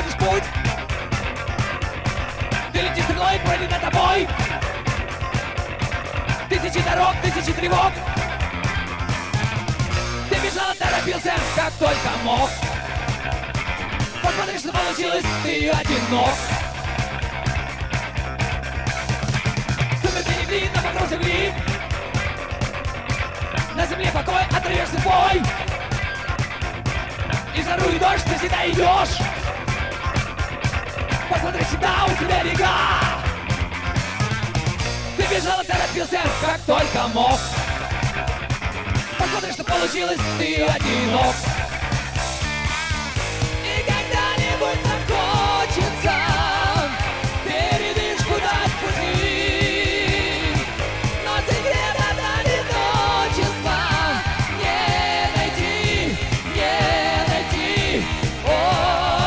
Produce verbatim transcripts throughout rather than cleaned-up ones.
находишь путь. Ты летишь стрелой, пройдет над тобой. Тысячи дорог, тысячи тревог. Ты бежал, торопился, как только мог. Посмотри, что получилось, ты одинок. Сумерки легли на покров земли. На земле покой, отрывешься в бой. И в жару и дождь ты всегда идешь. Посмотри, всегда у тебя река. Ты бежал и торопился, как только мог. Посмотри, что получилось, ты одинок. И когда-нибудь захочется передышку дать пути. Но секрета до одиночества не найти, не найти. О-о-о.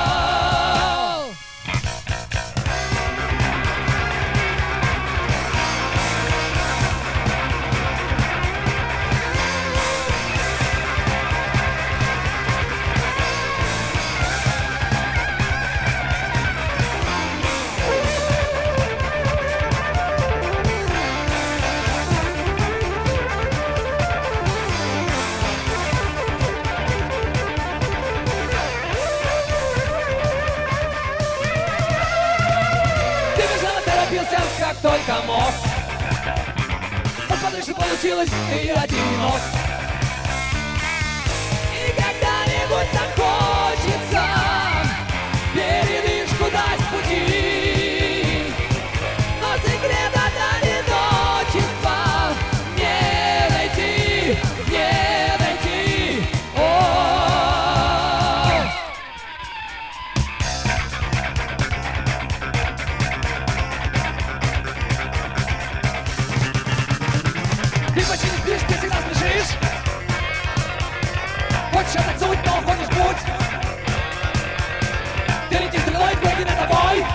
Как только мог. Посмотри, что получилось, ты одинок. И когда-нибудь захочется передышку дать в пути. Но секрета до одиночества не найти, не найти. О-о-о. Ты почти не спишь, ты всегда спешишь. Хочешь отдохнуть, но уходишь в путь. Ты летишь стрелой, впереди над тобой.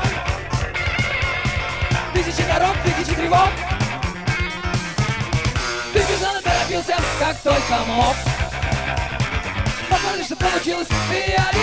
Тысячи дорог, тысячи тревог. Ты бежал и торопился, как только мог. Посмотри, что получилось, ты